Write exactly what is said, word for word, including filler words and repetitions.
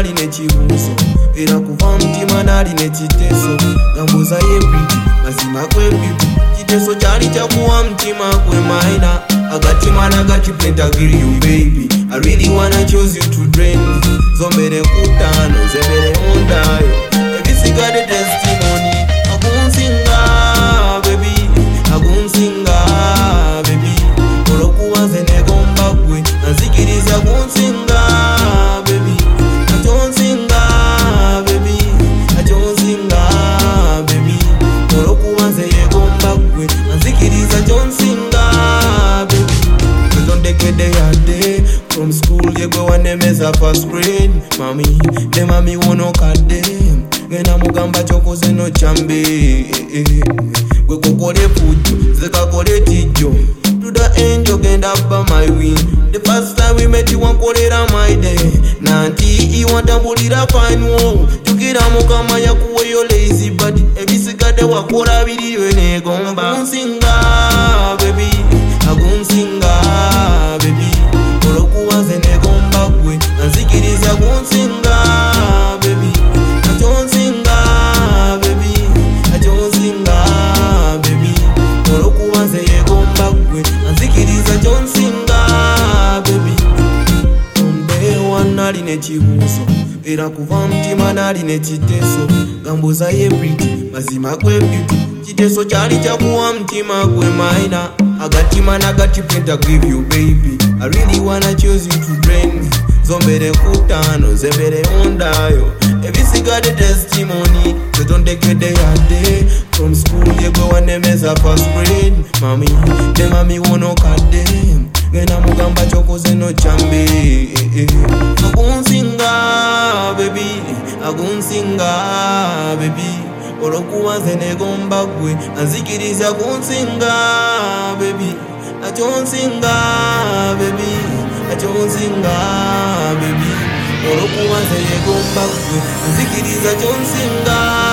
nali nechibuzo era kuva mtima nali nechiteso gambuza yebridi mazima kwebibu chiteso chali chakuwa mtima kwe maina agatimana agachipenta give you baby I really wanna choose you to drain me zombere kutano zembere ondayo ebisigade testimony akunsinga baby akunsinga baby olokuwa zenegomba gwe nazikiriza kunsinga baby atonsinga baby atonsinga baby olokuwa zeyegomba gwe nazikiriza tonsinga baby tondekede yade from school yegwe wanemeza first grade mami de mami wono kade ngena mugamba chokoze no chambe gwe kokole fujo zekakole tijo to the angel genda ba my win the first time we met you wankolera my day nanti iwantambulira fine wo tukira mukama yakuwe yo lazy body ebisigade wakora biriwe negomba agunsinga baby agunsinga baby olokuwa zenegomba gwe nazikiriza agunsinga baby atonsinga baby atonsinga baby olokuwa zeyegomba gwe nazikiriza tonsinga baby ombewa nali nechibuzo era kuva mtima nali nechiteso gambuza yebridi mazima kwebibu chiteso chali chakuwa mtima kwe maina agatimana agachipenta give you baby I really wanna choose you to drain me zombere kutano zembere ondayo ebisigade testimony tondekede yade from school yegwe wanemeza first grade mami de mami wono kade ngena mugamba chokoze no chambe agunsinga baby agunsinga baby olokuwa zenegomba gwe azikiriza kunsinga baby atonsinga baby atonsinga baby olokuwa zenegomba gwe azikiriza tonsinga